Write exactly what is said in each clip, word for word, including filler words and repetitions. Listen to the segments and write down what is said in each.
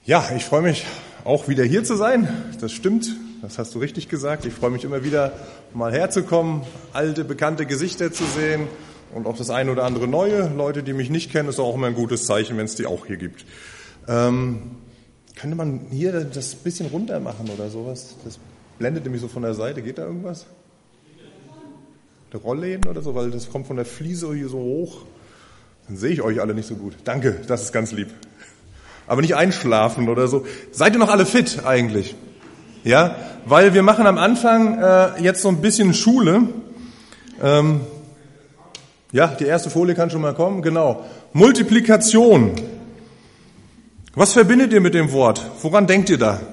Ja, ich freue mich auch wieder hier zu sein. Das stimmt, das hast du richtig gesagt. Ich freue mich immer wieder mal herzukommen, alte, bekannte Gesichter zu sehen und auch das eine oder andere neue. Leute, die mich nicht kennen, ist auch immer ein gutes Zeichen, wenn es die auch hier gibt. Ähm, könnte man hier das bisschen runter machen oder sowas? Das blendet nämlich so von der Seite. Geht da irgendwas? Der Rollläden oder so, weil das kommt von der Fliese hier so hoch. Dann sehe ich euch alle nicht so gut. Danke, das ist ganz lieb. Aber nicht einschlafen oder so. Seid ihr noch alle fit eigentlich? Ja, weil wir machen am Anfang äh, jetzt so ein bisschen Schule. Ähm, ja, die erste Folie kann schon mal kommen. Genau. Multiplikation. Was verbindet ihr mit dem Wort? Woran denkt ihr da?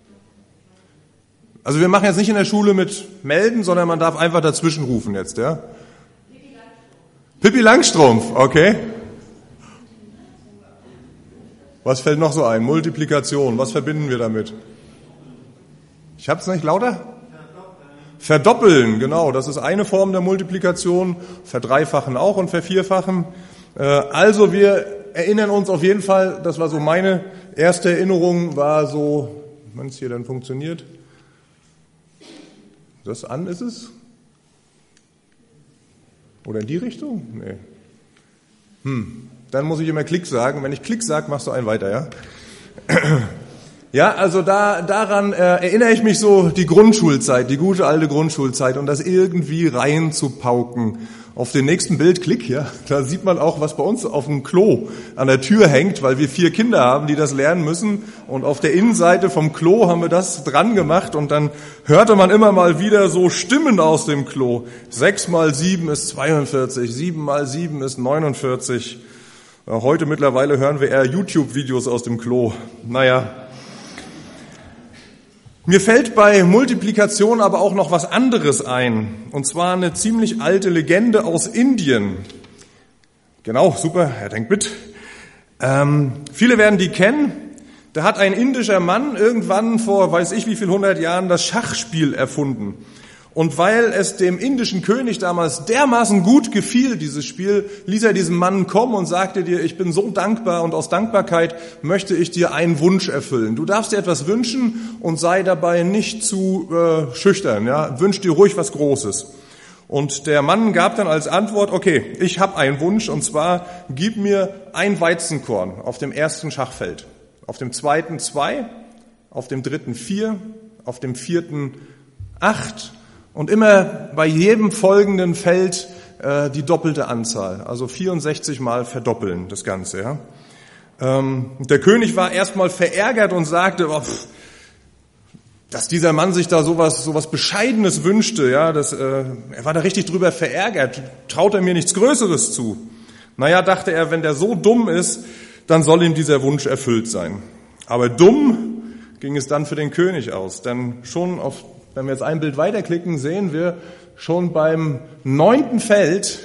Also wir machen jetzt nicht in der Schule mit melden, sondern man darf einfach dazwischen rufen jetzt, ja? Pippi Langstrumpf, okay. Was fällt noch so ein? Multiplikation, was verbinden wir damit? Ich hab's nicht lauter? Verdoppeln. Verdoppeln, genau, das ist eine Form der Multiplikation. Verdreifachen auch und vervierfachen. Also wir erinnern uns auf jeden Fall, das war so meine erste Erinnerung, war so, wenn es hier dann funktioniert. Das an ist es? Oder in die Richtung? Nee. Hm. Dann muss ich immer Klick sagen. Wenn ich Klick sage, machst du einen weiter, ja? Ja, also da daran äh, erinnere ich mich so, die Grundschulzeit, die gute alte Grundschulzeit und das irgendwie reinzupauken. Auf dem nächsten Bild, Klick, ja, da sieht man auch, was bei uns auf dem Klo an der Tür hängt, weil wir vier Kinder haben, die das lernen müssen. Und auf der Innenseite vom Klo haben wir das dran gemacht und dann hörte man immer mal wieder so Stimmen aus dem Klo. Sechs mal sieben ist zweiundvierzig, sieben mal sieben ist neunundvierzig. Heute mittlerweile hören wir eher YouTube-Videos aus dem Klo. Naja. Mir fällt bei Multiplikation aber auch noch was anderes ein. Und zwar eine ziemlich alte Legende aus Indien. Genau, super, er denkt mit. Ähm, viele werden die kennen. Da hat ein indischer Mann irgendwann vor weiß ich wie viel hundert Jahren das Schachspiel erfunden. Und weil es dem indischen König damals dermaßen gut gefiel, dieses Spiel, ließ er diesen Mann kommen und sagte dir, ich bin so dankbar und aus Dankbarkeit möchte ich dir einen Wunsch erfüllen. Du darfst dir etwas wünschen und sei dabei nicht zu äh, schüchtern. Ja? Wünsch dir ruhig was Großes. Und der Mann gab dann als Antwort, okay, ich habe einen Wunsch und zwar gib mir ein Weizenkorn auf dem ersten Schachfeld, auf dem zweiten zwei, auf dem dritten vier, auf dem vierten acht. Und immer bei jedem folgenden Feld äh, die doppelte Anzahl, also vierundsechzig Mal verdoppeln das Ganze. Ja. Ähm, der König war erstmal verärgert und sagte, oh, pff, dass dieser Mann sich da sowas sowas Bescheidenes wünschte. Ja, das, äh, er war da richtig drüber verärgert. Traut er mir nichts Größeres zu? Naja, dachte er, wenn der so dumm ist, dann soll ihm dieser Wunsch erfüllt sein. Aber dumm ging es dann für den König aus, denn schon auf Wenn wir jetzt ein Bild weiterklicken, sehen wir schon beim neunten Feld,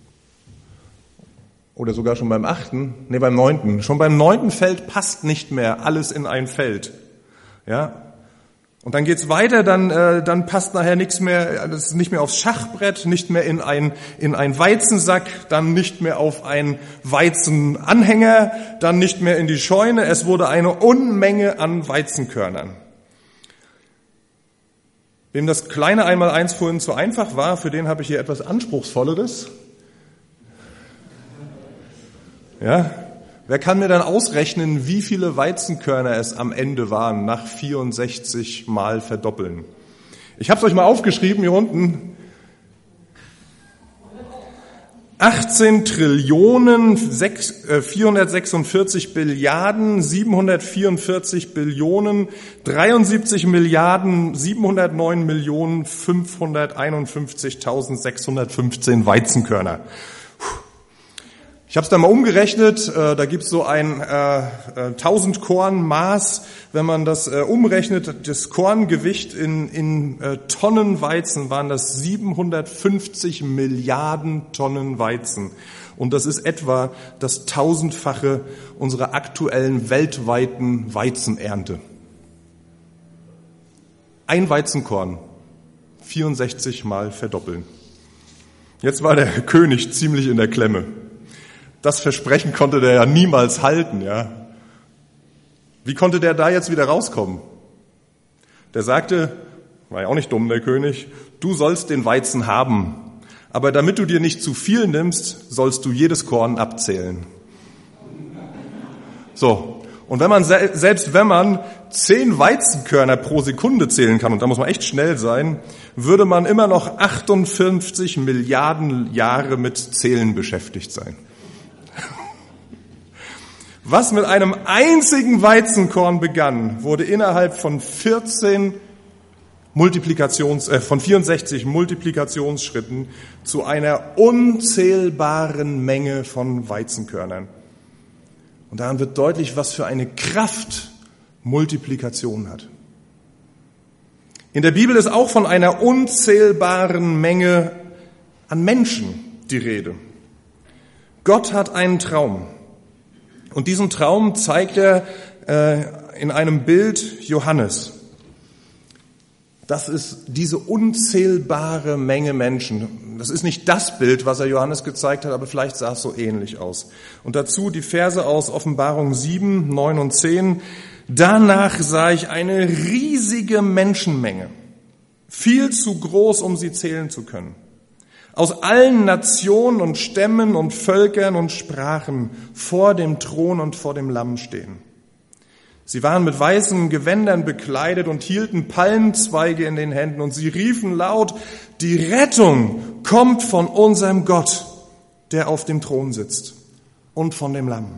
oder sogar schon beim achten, nee, beim neunten, schon beim neunten Feld passt nicht mehr alles in ein Feld. Ja? Und dann geht's weiter, dann, äh, dann passt nachher nichts mehr, das ist nicht mehr aufs Schachbrett, nicht mehr in ein, in ein Weizensack, dann nicht mehr auf einen Weizenanhänger, dann nicht mehr in die Scheune. Es wurde eine Unmenge an Weizenkörnern. Wem das kleine Einmaleins vorhin zu einfach war, für den habe ich hier etwas Anspruchsvolleres. Ja, wer kann mir dann ausrechnen, wie viele Weizenkörner es am Ende waren, nach vierundsechzig Mal verdoppeln? Ich habe es euch mal aufgeschrieben hier unten. achtzehn Trillionen, vierhundertsechsundvierzig Billiarden, siebenhundertvierundvierzig Billionen, dreiundsiebzig Milliarden, siebenhundertneun Millionen, fünfhunderteinundfünfzigtausendsechshundertfünfzehn Weizenkörner. Ich habe es da mal umgerechnet, da gibt es so ein äh, tausend Korn Maß, wenn man das äh, umrechnet, das Korngewicht in, in äh, Tonnen Weizen waren das siebenhundertfünfzig Milliarden Tonnen Weizen. Und das ist etwa das tausendfache unserer aktuellen weltweiten Weizenernte. Ein Weizenkorn, vierundsechzig Mal verdoppeln. Jetzt war der König ziemlich in der Klemme. Das Versprechen konnte der ja niemals halten, ja. Wie konnte der da jetzt wieder rauskommen? Der sagte, war ja auch nicht dumm, der König, du sollst den Weizen haben, aber damit du dir nicht zu viel nimmst, sollst du jedes Korn abzählen. So, und wenn man, selbst wenn man zehn Weizenkörner pro Sekunde zählen kann, und da muss man echt schnell sein, würde man immer noch achtundfünfzig Milliarden Jahre mit Zählen beschäftigt sein. Was mit einem einzigen Weizenkorn begann, wurde innerhalb von vierzehn Multiplikations, äh, von vierundsechzig Multiplikationsschritten zu einer unzählbaren Menge von Weizenkörnern. Und daran wird deutlich, was für eine Kraft Multiplikation hat. In der Bibel ist auch von einer unzählbaren Menge an Menschen die Rede. Gott hat einen Traum. Und diesen Traum zeigt er äh, in einem Bild Johannes. Das ist diese unzählbare Menge Menschen. Das ist nicht das Bild, was er Johannes gezeigt hat, aber vielleicht sah es so ähnlich aus. Und dazu die Verse aus Offenbarung sieben, neun und zehn. Danach sah ich eine riesige Menschenmenge, viel zu groß, um sie zählen zu können. Aus allen Nationen und Stämmen und Völkern und Sprachen vor dem Thron und vor dem Lamm stehen. Sie waren mit weißen Gewändern bekleidet und hielten Palmzweige in den Händen und sie riefen laut, die Rettung kommt von unserem Gott, der auf dem Thron sitzt, und von dem Lamm.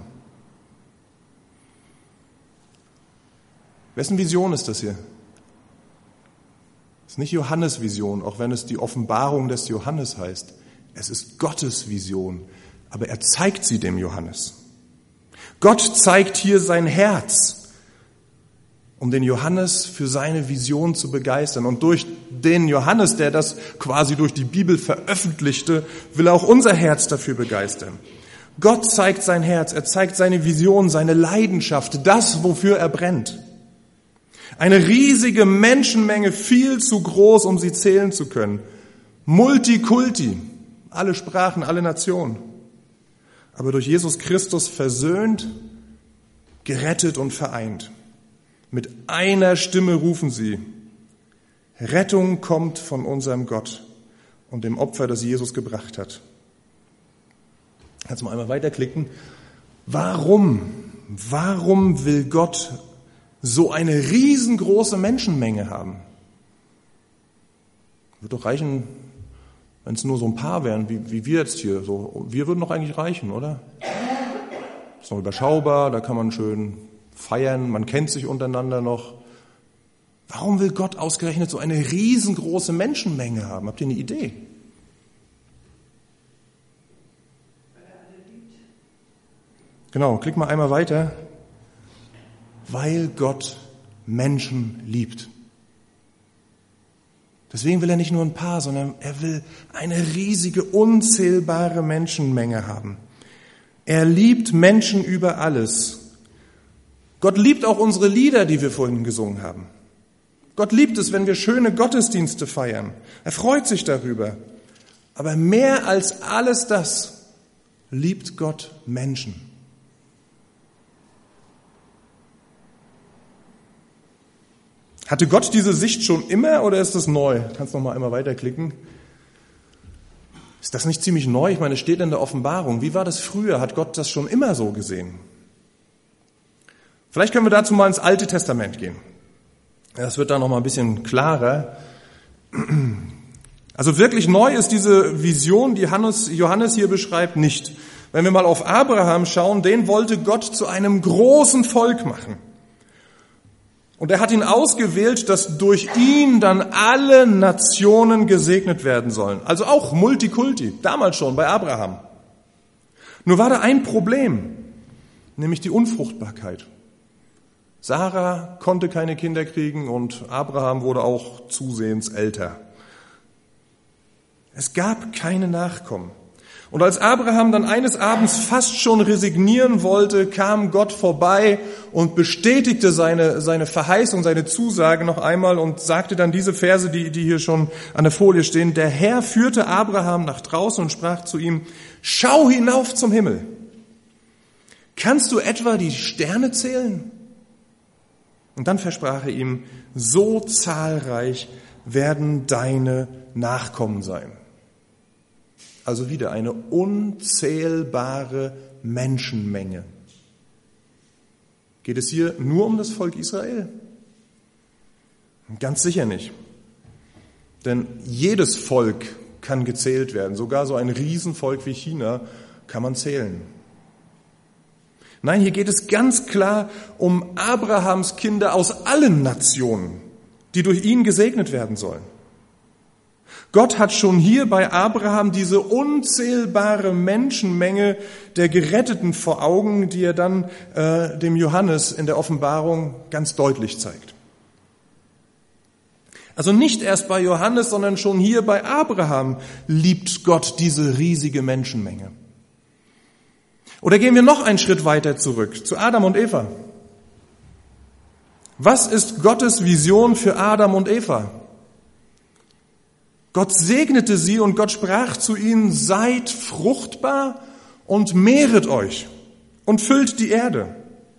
Wessen Vision ist das hier? Es ist nicht Johannes Vision, auch wenn es die Offenbarung des Johannes heißt. Es ist Gottes Vision, aber er zeigt sie dem Johannes. Gott zeigt hier sein Herz, um den Johannes für seine Vision zu begeistern. Und durch den Johannes, der das quasi durch die Bibel veröffentlichte, will er auch unser Herz dafür begeistern. Gott zeigt sein Herz, er zeigt seine Vision, seine Leidenschaft, das, wofür er brennt. Eine riesige Menschenmenge, viel zu groß, um sie zählen zu können. Multikulti, alle Sprachen, alle Nationen. Aber durch Jesus Christus versöhnt, gerettet und vereint. Mit einer Stimme rufen sie, Rettung kommt von unserem Gott und dem Opfer, das Jesus gebracht hat. Kannst du mal einmal weiterklicken. Warum, warum will Gott so eine riesengroße Menschenmenge haben? Wird doch reichen, wenn es nur so ein paar wären, wie, wie wir jetzt hier. So, wir würden doch eigentlich reichen, oder? Ist noch überschaubar, da kann man schön feiern, man kennt sich untereinander noch. Warum will Gott ausgerechnet so eine riesengroße Menschenmenge haben? Habt ihr eine Idee? Genau, klick mal einmal weiter. Weil Gott Menschen liebt. Deswegen will er nicht nur ein paar, sondern er will eine riesige, unzählbare Menschenmenge haben. Er liebt Menschen über alles. Gott liebt auch unsere Lieder, die wir vorhin gesungen haben. Gott liebt es, wenn wir schöne Gottesdienste feiern. Er freut sich darüber. Aber mehr als alles das liebt Gott Menschen. Hatte Gott diese Sicht schon immer oder ist das neu? Kannst noch mal einmal weiterklicken. Ist das nicht ziemlich neu? Ich meine, es steht in der Offenbarung. Wie war das früher? Hat Gott das schon immer so gesehen? Vielleicht können wir dazu mal ins Alte Testament gehen. Das wird da noch mal ein bisschen klarer. Also wirklich neu ist diese Vision, die Johannes hier beschreibt, nicht. Wenn wir mal auf Abraham schauen, den wollte Gott zu einem großen Volk machen. Und er hat ihn ausgewählt, dass durch ihn dann alle Nationen gesegnet werden sollen. Also auch Multikulti, damals schon bei Abraham. Nur war da ein Problem, nämlich die Unfruchtbarkeit. Sarah konnte keine Kinder kriegen und Abraham wurde auch zusehends älter. Es gab keine Nachkommen. Und als Abraham dann eines Abends fast schon resignieren wollte, kam Gott vorbei und bestätigte seine, seine Verheißung, seine Zusage noch einmal und sagte dann diese Verse, die, die hier schon an der Folie stehen. Der Herr führte Abraham nach draußen und sprach zu ihm, schau hinauf zum Himmel. Kannst du etwa die Sterne zählen? Und dann versprach er ihm, so zahlreich werden deine Nachkommen sein. Also wieder eine unzählbare Menschenmenge. Geht es hier nur um das Volk Israel? Ganz sicher nicht. Denn jedes Volk kann gezählt werden. Sogar so ein Riesenvolk wie China kann man zählen. Nein, hier geht es ganz klar um Abrahams Kinder aus allen Nationen, die durch ihn gesegnet werden sollen. Gott hat schon hier bei Abraham diese unzählbare Menschenmenge der Geretteten vor Augen, die er dann äh, dem Johannes in der Offenbarung ganz deutlich zeigt. Also nicht erst bei Johannes, sondern schon hier bei Abraham liebt Gott diese riesige Menschenmenge. Oder gehen wir noch einen Schritt weiter zurück, zu Adam und Eva. Was ist Gottes Vision für Adam und Eva? Gott segnete sie und Gott sprach zu ihnen, seid fruchtbar und mehret euch und füllt die Erde.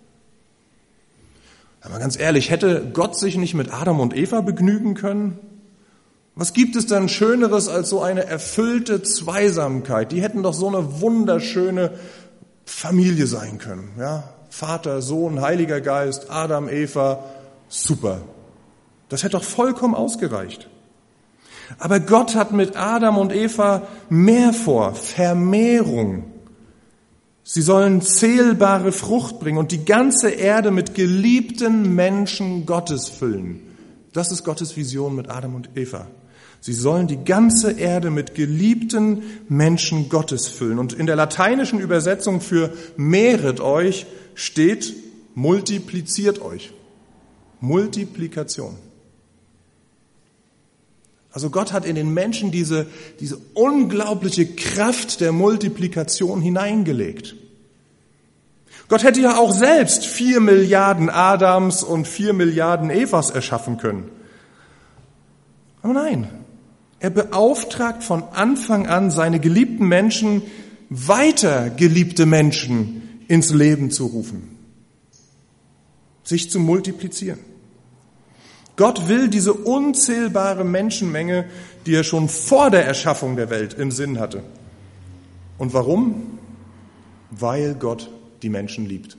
Aber ganz ehrlich, hätte Gott sich nicht mit Adam und Eva begnügen können? Was gibt es dann Schöneres als so eine erfüllte Zweisamkeit? Die hätten doch so eine wunderschöne Familie sein können. Ja? Vater, Sohn, Heiliger Geist, Adam, Eva, super. Das hätte doch vollkommen ausgereicht. Aber Gott hat mit Adam und Eva mehr vor, Vermehrung. Sie sollen zählbare Frucht bringen und die ganze Erde mit geliebten Menschen Gottes füllen. Das ist Gottes Vision mit Adam und Eva. Sie sollen die ganze Erde mit geliebten Menschen Gottes füllen. Und in der lateinischen Übersetzung für mehret euch steht multipliziert euch. Multiplikation. Also Gott hat in den Menschen diese, diese unglaubliche Kraft der Multiplikation hineingelegt. Gott hätte ja auch selbst vier Milliarden Adams und vier Milliarden Evas erschaffen können. Aber nein, er beauftragt von Anfang an seine geliebten Menschen, weiter geliebte Menschen ins Leben zu rufen, sich zu multiplizieren. Gott will diese unzählbare Menschenmenge, die er schon vor der Erschaffung der Welt im Sinn hatte. Und warum? Weil Gott die Menschen liebt.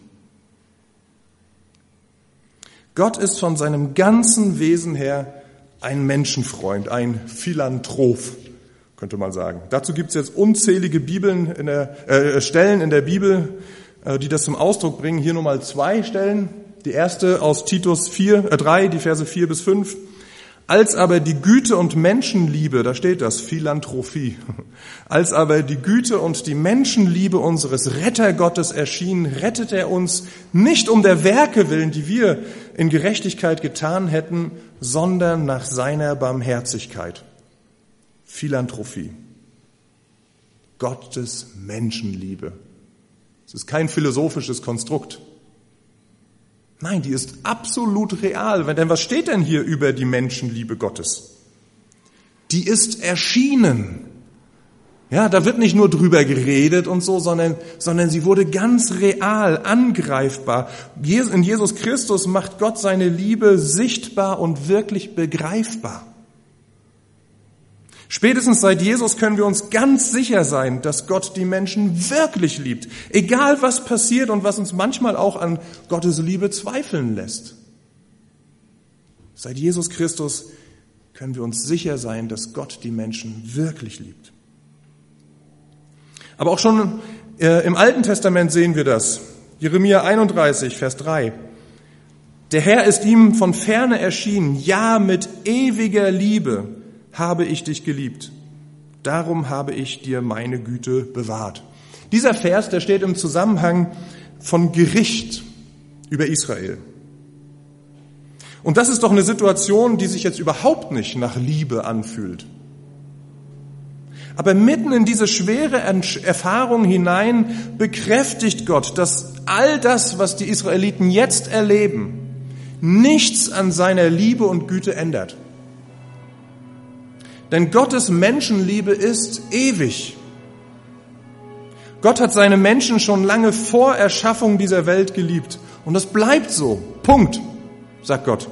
Gott ist von seinem ganzen Wesen her ein Menschenfreund, ein Philanthrop, könnte man sagen. Dazu gibt es jetzt unzählige Bibeln in der, äh, Stellen in der Bibel, äh, die das zum Ausdruck bringen. Hier nur mal zwei Stellen. Die erste aus Titus vier, äh, drei, die Verse vier bis fünf. Als aber die Güte und Menschenliebe, da steht das, Philanthropie, als aber die Güte und die Menschenliebe unseres Rettergottes erschien, rettet er uns nicht um der Werke willen, die wir in Gerechtigkeit getan hätten, sondern nach seiner Barmherzigkeit. Philanthropie. Gottes Menschenliebe. Es ist kein philosophisches Konstrukt. Nein, die ist absolut real. Denn was steht denn hier über die Menschenliebe Gottes? Die ist erschienen. Ja, da wird nicht nur drüber geredet und so, sondern, sondern sie wurde ganz real, angreifbar. In Jesus Christus macht Gott seine Liebe sichtbar und wirklich begreifbar. Spätestens seit Jesus können wir uns ganz sicher sein, dass Gott die Menschen wirklich liebt. Egal was passiert und was uns manchmal auch an Gottes Liebe zweifeln lässt. Seit Jesus Christus können wir uns sicher sein, dass Gott die Menschen wirklich liebt. Aber auch schon äh, im Alten Testament sehen wir das. Jeremia einunddreißig, Vers drei. Der Herr ist ihm von ferne erschienen, ja, mit ewiger Liebe habe ich dich geliebt. Darum habe ich dir meine Güte bewahrt. Dieser Vers, der steht im Zusammenhang von Gericht über Israel. Und das ist doch eine Situation, die sich jetzt überhaupt nicht nach Liebe anfühlt. Aber mitten in diese schwere Erfahrung hinein bekräftigt Gott, dass all das, was die Israeliten jetzt erleben, nichts an seiner Liebe und Güte ändert. Denn Gottes Menschenliebe ist ewig. Gott hat seine Menschen schon lange vor Erschaffung dieser Welt geliebt. Und das bleibt so. Punkt. sagt Gott.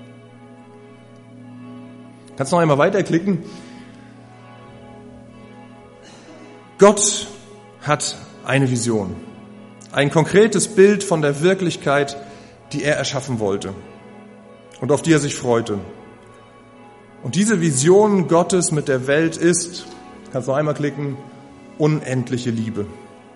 Kannst noch einmal weiterklicken. Gott hat eine Vision, ein konkretes Bild von der Wirklichkeit, die er erschaffen wollte und auf die er sich freute. Und diese Vision Gottes mit der Welt ist, kannst noch einmal klicken, unendliche Liebe.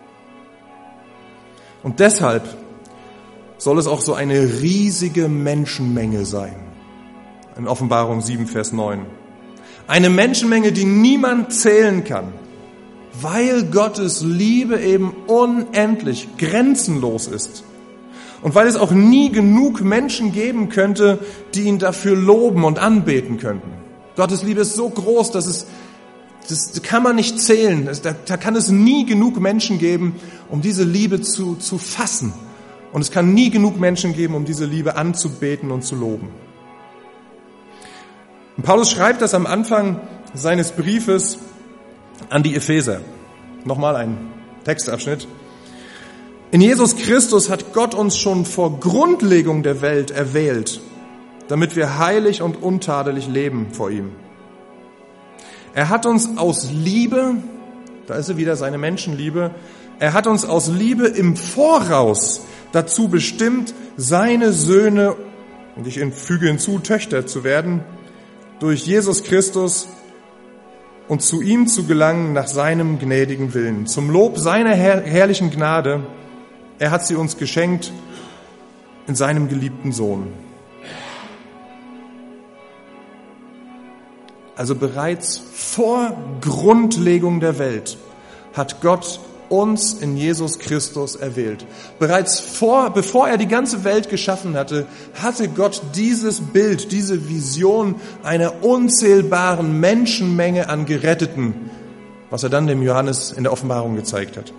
Und deshalb soll es auch so eine riesige Menschenmenge sein. In Offenbarung sieben, Vers neun. Eine Menschenmenge, die niemand zählen kann, weil Gottes Liebe eben unendlich, grenzenlos ist. Und weil es auch nie genug Menschen geben könnte, die ihn dafür loben und anbeten könnten. Gottes Liebe ist so groß, dass es, das kann man nicht zählen. Da, da kann es nie genug Menschen geben, um diese Liebe zu, zu fassen. Und es kann nie genug Menschen geben, um diese Liebe anzubeten und zu loben. Und Paulus schreibt das am Anfang seines Briefes an die Epheser. Nochmal ein Textabschnitt. In Jesus Christus hat Gott uns schon vor Grundlegung der Welt erwählt, damit wir heilig und untadelig leben vor ihm. Er hat uns aus Liebe, da ist er wieder, seine Menschenliebe, er hat uns aus Liebe im Voraus dazu bestimmt, seine Söhne, und ich füge hinzu, Töchter zu werden, durch Jesus Christus und zu ihm zu gelangen nach seinem gnädigen Willen. Zum Lob seiner herr- herrlichen Gnade, er hat sie uns geschenkt in seinem geliebten Sohn. Also bereits vor Grundlegung der Welt hat Gott uns in Jesus Christus erwählt. Bereits vor, bevor er die ganze Welt geschaffen hatte, hatte Gott dieses Bild, diese Vision einer unzählbaren Menschenmenge an Geretteten, was er dann dem Johannes in der Offenbarung gezeigt hat.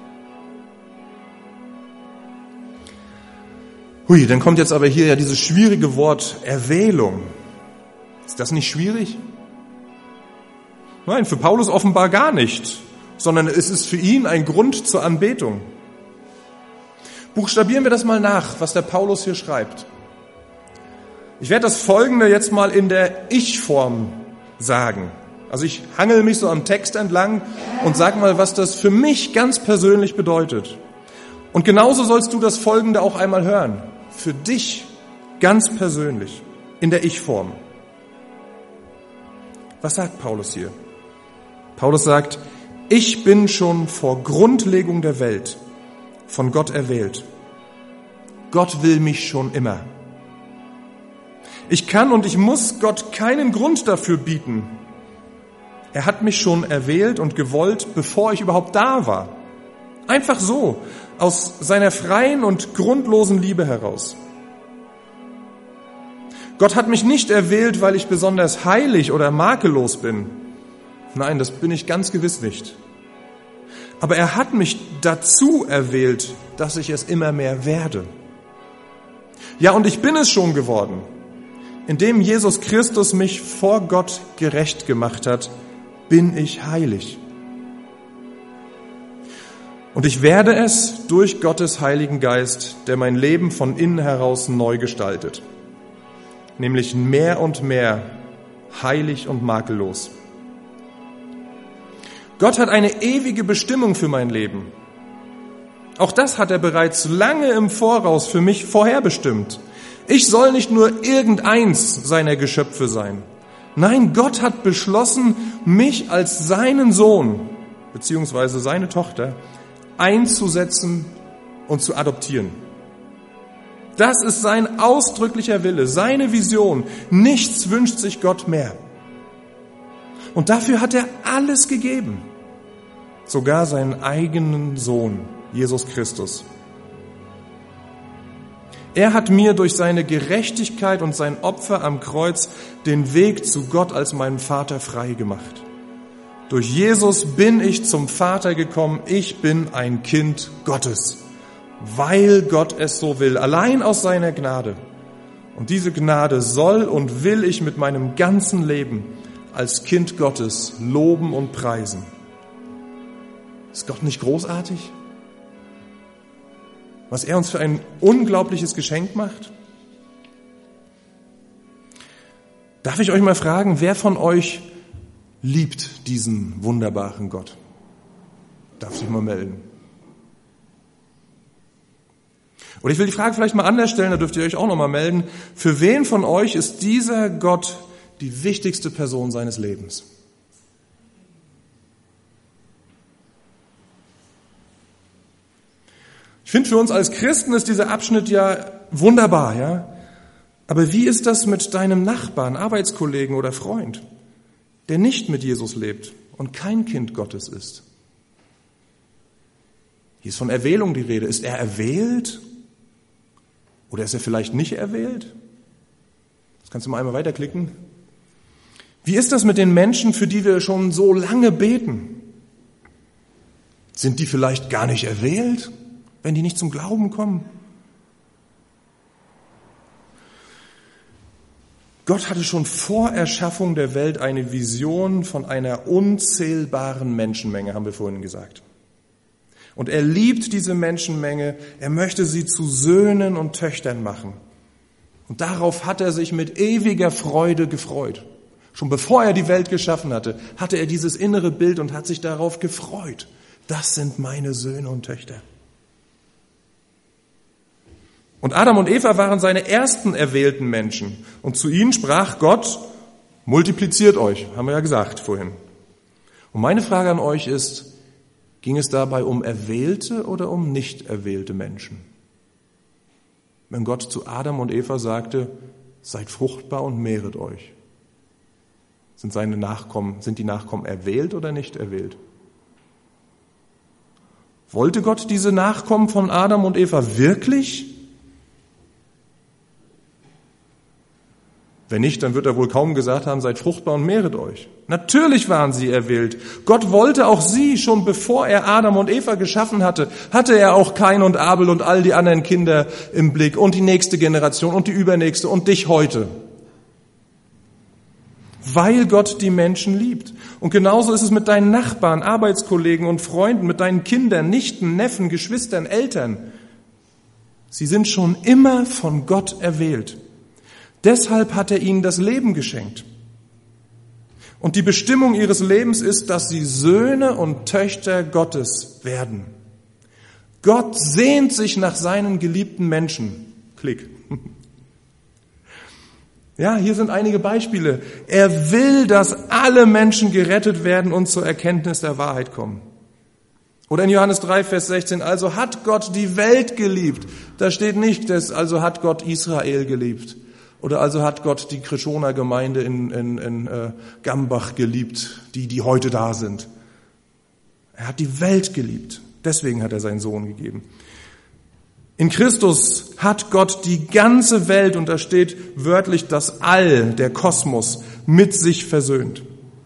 Hui, dann kommt jetzt aber hier ja dieses schwierige Wort Erwählung. Ist das nicht schwierig? Nein, für Paulus offenbar gar nicht, sondern es ist für ihn ein Grund zur Anbetung. Buchstabieren wir das mal nach, was der Paulus hier schreibt. Ich werde das Folgende jetzt mal in der Ich-Form sagen. Also ich hangel mich so am Text entlang und sag mal, was das für mich ganz persönlich bedeutet. Und genauso sollst du das Folgende auch einmal hören. Für dich ganz persönlich, in der Ich-Form. Was sagt Paulus hier? Paulus sagt, ich bin schon vor Grundlegung der Welt von Gott erwählt. Gott will mich schon immer. Ich kann und ich muss Gott keinen Grund dafür bieten. Er hat mich schon erwählt und gewollt, bevor ich überhaupt da war. Einfach so, aus seiner freien und grundlosen Liebe heraus. Gott hat mich nicht erwählt, weil ich besonders heilig oder makellos bin. Nein, das bin ich ganz gewiss nicht. Aber er hat mich dazu erwählt, dass ich es immer mehr werde. Ja, und ich bin es schon geworden, indem Jesus Christus mich vor Gott gerecht gemacht hat, bin ich heilig. Und ich werde es durch Gottes Heiligen Geist, der mein Leben von innen heraus neu gestaltet. Nämlich mehr und mehr heilig und makellos. Gott hat eine ewige Bestimmung für mein Leben. Auch das hat er bereits lange im Voraus für mich vorherbestimmt. Ich soll nicht nur irgendeins seiner Geschöpfe sein. Nein, Gott hat beschlossen, mich als seinen Sohn beziehungsweise seine Tochter einzusetzen und zu adoptieren. Das ist sein ausdrücklicher Wille, seine Vision. Nichts wünscht sich Gott mehr. Und dafür hat er alles gegeben. Sogar seinen eigenen Sohn, Jesus Christus. Er hat mir durch seine Gerechtigkeit und sein Opfer am Kreuz den Weg zu Gott als meinen Vater frei gemacht. Durch Jesus bin ich zum Vater gekommen. Ich bin ein Kind Gottes, weil Gott es so will, allein aus seiner Gnade. Und diese Gnade soll und will ich mit meinem ganzen Leben als Kind Gottes loben und preisen. Ist Gott nicht großartig? Was er uns für ein unglaubliches Geschenk macht? Darf ich euch mal fragen, wer von euch liebt diesen wunderbaren Gott? Darf sich mal melden. Oder ich will die Frage vielleicht mal anders stellen, da dürft ihr euch auch noch mal melden. Für wen von euch ist dieser Gott die wichtigste Person seines Lebens? Ich finde, für uns als Christen ist dieser Abschnitt ja wunderbar, ja. Aber wie ist das mit deinem Nachbarn, Arbeitskollegen oder Freund, der nicht mit Jesus lebt und kein Kind Gottes ist? Hier ist von Erwählung die Rede. Ist er erwählt? Oder ist er vielleicht nicht erwählt? Das kannst du mal einmal weiterklicken. Wie ist das mit den Menschen, für die wir schon so lange beten? Sind die vielleicht gar nicht erwählt, wenn die nicht zum Glauben kommen? Gott hatte schon vor Erschaffung der Welt eine Vision von einer unzählbaren Menschenmenge, haben wir vorhin gesagt. Und er liebt diese Menschenmenge, er möchte sie zu Söhnen und Töchtern machen. Und darauf hat er sich mit ewiger Freude gefreut. Schon bevor er die Welt geschaffen hatte, hatte er dieses innere Bild und hat sich darauf gefreut. Das sind meine Söhne und Töchter. Und Adam und Eva waren seine ersten erwählten Menschen. Und zu ihnen sprach Gott, multipliziert euch, haben wir ja gesagt vorhin. Und meine Frage an euch ist, ging es dabei um erwählte oder um nicht erwählte Menschen? Wenn Gott zu Adam und Eva sagte, seid fruchtbar und mehret euch. Sind seine Nachkommen, sind die Nachkommen erwählt oder nicht erwählt? Wollte Gott diese Nachkommen von Adam und Eva wirklich? Wenn nicht, dann wird er wohl kaum gesagt haben, seid fruchtbar und mehret euch. Natürlich waren sie erwählt. Gott wollte auch sie, schon bevor er Adam und Eva geschaffen hatte, hatte er auch Kain und Abel und all die anderen Kinder im Blick und die nächste Generation und die übernächste und dich heute. Weil Gott die Menschen liebt. Und genauso ist es mit deinen Nachbarn, Arbeitskollegen und Freunden, mit deinen Kindern, Nichten, Neffen, Geschwistern, Eltern. Sie sind schon immer von Gott erwählt. Deshalb hat er ihnen das Leben geschenkt. Und die Bestimmung ihres Lebens ist, dass sie Söhne und Töchter Gottes werden. Gott sehnt sich nach seinen geliebten Menschen. Klick. Ja, hier sind einige Beispiele. Er will, dass alle Menschen gerettet werden und zur Erkenntnis der Wahrheit kommen. Oder in Johannes drei, Vers sechzehn, also hat Gott die Welt geliebt. Da steht nicht, dass also hat Gott Israel geliebt. Oder also hat Gott die Krischoner Gemeinde in, in, in äh, Gambach geliebt, die, die heute da sind. Er hat die Welt geliebt. Deswegen hat er seinen Sohn gegeben. In Christus hat Gott die ganze Welt, und da steht wörtlich das All, der Kosmos, mit sich versöhnt.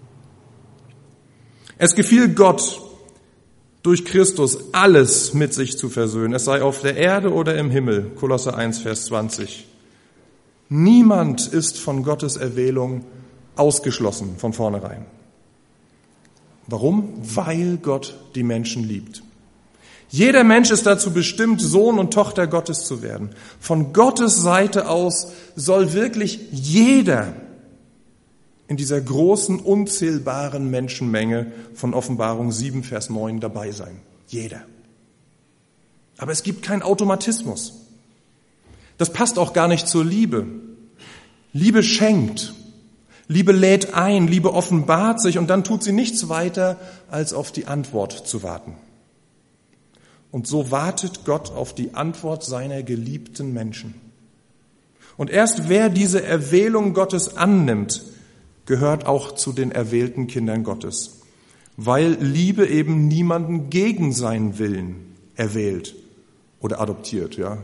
Es gefiel Gott, durch Christus alles mit sich zu versöhnen. Es sei auf der Erde oder im Himmel. Kolosser eins, Vers zwanzig. Niemand ist von Gottes Erwählung ausgeschlossen von vornherein. Warum? Weil Gott die Menschen liebt. Jeder Mensch ist dazu bestimmt, Sohn und Tochter Gottes zu werden. Von Gottes Seite aus soll wirklich jeder in dieser großen, unzählbaren Menschenmenge von Offenbarung sieben, Vers neun dabei sein. Jeder. Aber es gibt keinen Automatismus. Das passt auch gar nicht zur Liebe. Liebe schenkt, Liebe lädt ein, Liebe offenbart sich und dann tut sie nichts weiter, als auf die Antwort zu warten. Und so wartet Gott auf die Antwort seiner geliebten Menschen. Und erst wer diese Erwählung Gottes annimmt, gehört auch zu den erwählten Kindern Gottes, weil Liebe eben niemanden gegen seinen Willen erwählt oder adoptiert, ja.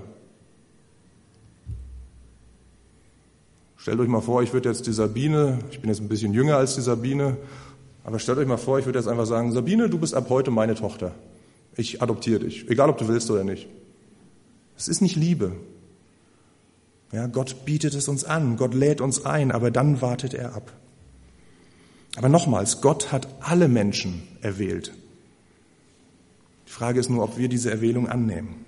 Stellt euch mal vor, ich würde jetzt die Sabine, ich bin jetzt ein bisschen jünger als die Sabine, aber stellt euch mal vor, ich würde jetzt einfach sagen, Sabine, du bist ab heute meine Tochter. Ich adoptiere dich, egal ob du willst oder nicht. Es ist nicht Liebe. Ja, Gott bietet es uns an, Gott lädt uns ein, aber dann wartet er ab. Aber nochmals, Gott hat alle Menschen erwählt. Die Frage ist nur, ob wir diese Erwählung annehmen.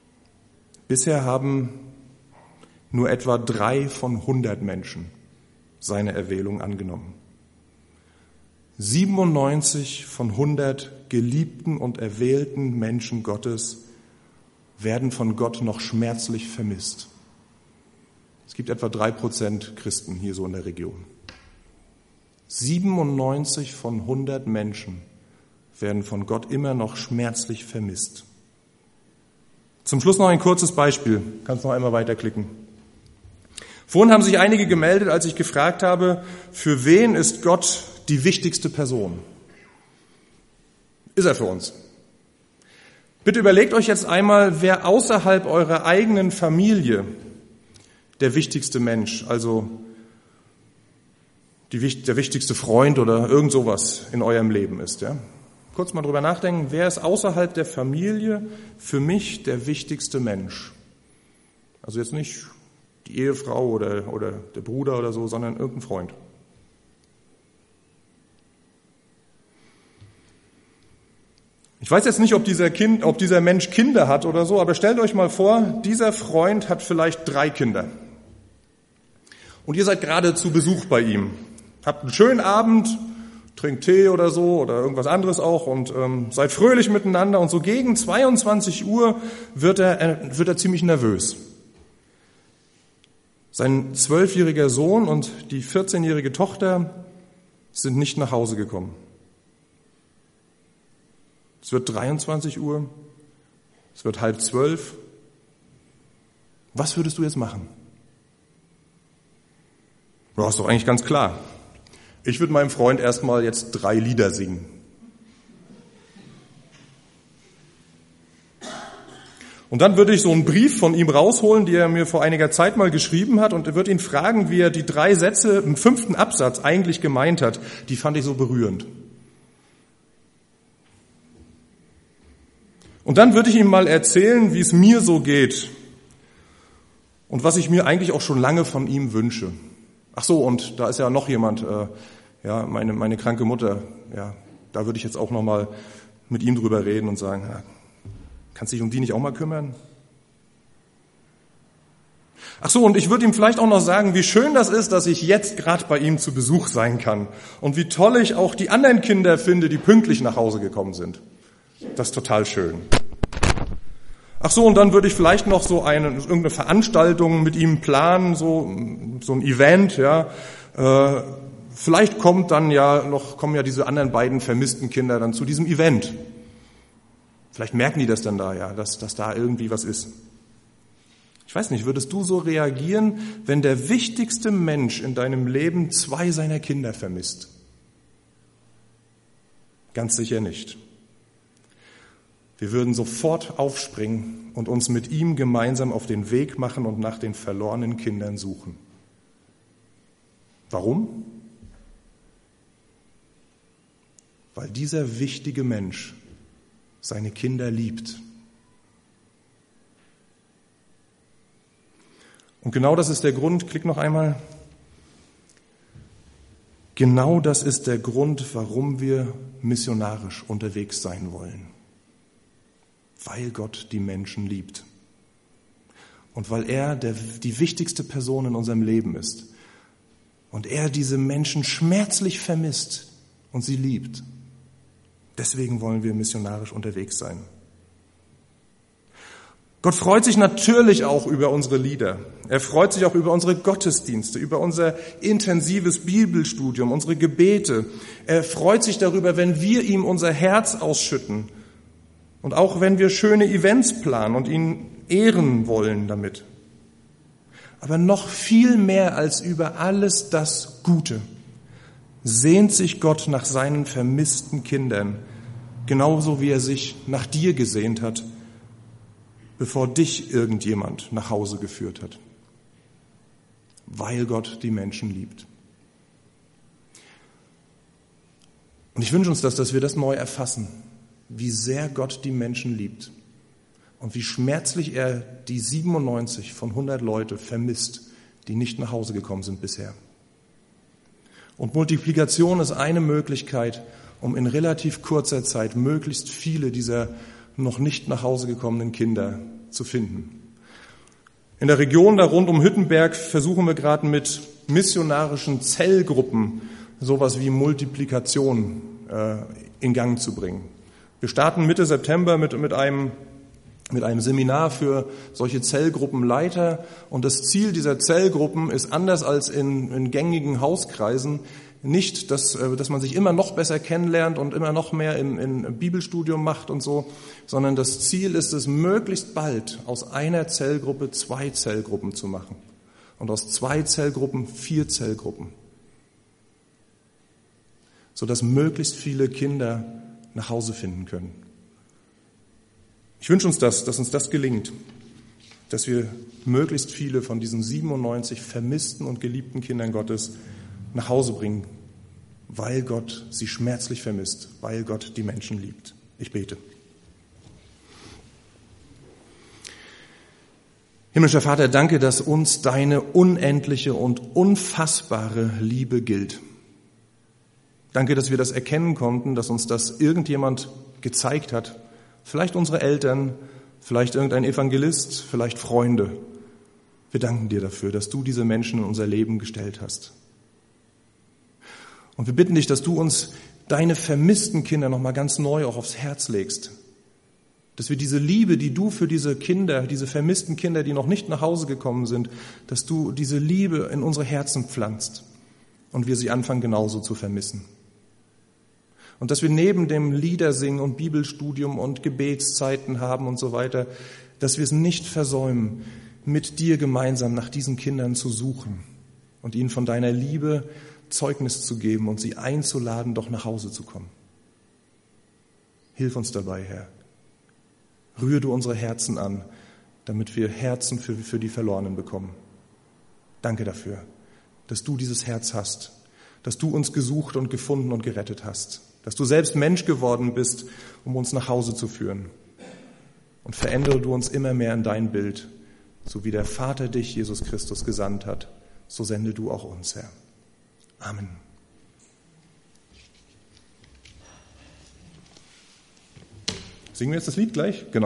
Bisher haben nur etwa drei von hundert Menschen seine Erwählung angenommen. siebenundneunzig von hundert geliebten und erwählten Menschen Gottes werden von Gott noch schmerzlich vermisst. Es gibt etwa drei Prozent Christen hier so in der Region. siebenundneunzig von hundert Menschen werden von Gott immer noch schmerzlich vermisst. Zum Schluss noch ein kurzes Beispiel. Kannst noch einmal weiterklicken. Vorhin haben sich einige gemeldet, als ich gefragt habe, für wen ist Gott die wichtigste Person? Ist er für uns? Bitte überlegt euch jetzt einmal, wer außerhalb eurer eigenen Familie der wichtigste Mensch, also die, der wichtigste Freund oder irgend sowas in eurem Leben ist. Ja? Kurz mal drüber nachdenken, wer ist außerhalb der Familie für mich der wichtigste Mensch? Also jetzt nicht die Ehefrau oder, oder der Bruder oder so, sondern irgendein Freund. Ich weiß jetzt nicht, ob dieser Kind, ob dieser Mensch Kinder hat oder so, aber stellt euch mal vor, dieser Freund hat vielleicht drei Kinder. Und ihr seid gerade zu Besuch bei ihm. Habt einen schönen Abend, trinkt Tee oder so oder irgendwas anderes auch und ähm, seid fröhlich miteinander. Und so gegen zweiundzwanzig Uhr wird er, äh, wird er ziemlich nervös. Sein zwölfjähriger Sohn und die vierzehnjährige Tochter sind nicht nach Hause gekommen. Es wird dreiundzwanzig Uhr, es wird halb zwölf. Was würdest du jetzt machen? Ja, ist doch eigentlich ganz klar. Ich würde meinem Freund erstmal jetzt drei Lieder singen. Und dann würde ich so einen Brief von ihm rausholen, den er mir vor einiger Zeit mal geschrieben hat, und würde ihn fragen, wie er die drei Sätze im fünften Absatz eigentlich gemeint hat. Die fand ich so berührend. Und dann würde ich ihm mal erzählen, wie es mir so geht und was ich mir eigentlich auch schon lange von ihm wünsche. Ach so, und da ist ja noch jemand, äh, ja, meine, meine kranke Mutter. Ja, da würde ich jetzt auch noch mal mit ihm drüber reden und sagen, ja, kannst du dich um die nicht auch mal kümmern? Ach so, und ich würde ihm vielleicht auch noch sagen, wie schön das ist, dass ich jetzt gerade bei ihm zu Besuch sein kann und wie toll ich auch die anderen Kinder finde, die pünktlich nach Hause gekommen sind. Das ist total schön. Ach so, und dann würde ich vielleicht noch so eine irgendeine Veranstaltung mit ihm planen, so so ein Event, ja. Äh, vielleicht kommt dann ja noch kommen ja diese anderen beiden vermissten Kinder dann zu diesem Event. Vielleicht merken die das dann da, ja, dass dass da irgendwie was ist. Ich weiß nicht, würdest du so reagieren, wenn der wichtigste Mensch in deinem Leben zwei seiner Kinder vermisst? Ganz sicher nicht. Wir würden sofort aufspringen und uns mit ihm gemeinsam auf den Weg machen und nach den verlorenen Kindern suchen. Warum? Weil dieser wichtige Mensch seine Kinder liebt. Und genau das ist der Grund, klick noch einmal, genau das ist der Grund, warum wir missionarisch unterwegs sein wollen. Weil Gott die Menschen liebt. Und weil er der, die wichtigste Person in unserem Leben ist. Und er diese Menschen schmerzlich vermisst und sie liebt. Deswegen wollen wir missionarisch unterwegs sein. Gott freut sich natürlich auch über unsere Lieder. Er freut sich auch über unsere Gottesdienste, über unser intensives Bibelstudium, unsere Gebete. Er freut sich darüber, wenn wir ihm unser Herz ausschütten. Und auch wenn wir schöne Events planen und ihn ehren wollen damit. Aber noch viel mehr als über alles das Gute sehnt sich Gott nach seinen vermissten Kindern, genauso wie er sich nach dir gesehnt hat, bevor dich irgendjemand nach Hause geführt hat. Weil Gott die Menschen liebt. Und ich wünsche uns das, dass wir das neu erfassen. Wie sehr Gott die Menschen liebt und wie schmerzlich er die siebenundneunzig von hundert Leute vermisst, die nicht nach Hause gekommen sind bisher. Und Multiplikation ist eine Möglichkeit, um in relativ kurzer Zeit möglichst viele dieser noch nicht nach Hause gekommenen Kinder zu finden. In der Region da rund um Hüttenberg versuchen wir gerade mit missionarischen Zellgruppen sowas wie Multiplikation äh, in Gang zu bringen. Wir starten Mitte September mit, mit einem mit einem Seminar für solche Zellgruppenleiter. Und das Ziel dieser Zellgruppen ist anders als in, in gängigen Hauskreisen nicht, dass, dass man sich immer noch besser kennenlernt und immer noch mehr im, im Bibelstudium macht und so, sondern das Ziel ist es, möglichst bald aus einer Zellgruppe zwei Zellgruppen zu machen und aus zwei Zellgruppen vier Zellgruppen, sodass möglichst viele Kinder nach Hause finden können. Ich wünsche uns das, dass uns das gelingt, dass wir möglichst viele von diesen siebenundneunzig vermissten und geliebten Kindern Gottes nach Hause bringen, weil Gott sie schmerzlich vermisst, weil Gott die Menschen liebt. Ich bete. Himmlischer Vater, danke, dass uns deine unendliche und unfassbare Liebe gilt. Danke, dass wir das erkennen konnten, dass uns das irgendjemand gezeigt hat. Vielleicht unsere Eltern, vielleicht irgendein Evangelist, vielleicht Freunde. Wir danken dir dafür, dass du diese Menschen in unser Leben gestellt hast. Und wir bitten dich, dass du uns deine vermissten Kinder nochmal ganz neu auch aufs Herz legst. Dass wir diese Liebe, die du für diese Kinder, diese vermissten Kinder, die noch nicht nach Hause gekommen sind, dass du diese Liebe in unsere Herzen pflanzt und wir sie anfangen genauso zu vermissen. Und dass wir neben dem Liedersingen und Bibelstudium und Gebetszeiten haben und so weiter, dass wir es nicht versäumen, mit dir gemeinsam nach diesen Kindern zu suchen und ihnen von deiner Liebe Zeugnis zu geben und sie einzuladen, doch nach Hause zu kommen. Hilf uns dabei, Herr. Rühre du unsere Herzen an, damit wir Herzen für, für die Verlorenen bekommen. Danke dafür, dass du dieses Herz hast, dass du uns gesucht und gefunden und gerettet hast. Dass du selbst Mensch geworden bist, um uns nach Hause zu führen. Und verändere du uns immer mehr in dein Bild, so wie der Vater dich, Jesus Christus, gesandt hat, so sende du auch uns, Herr. Amen. Singen wir jetzt das Lied gleich? Genau.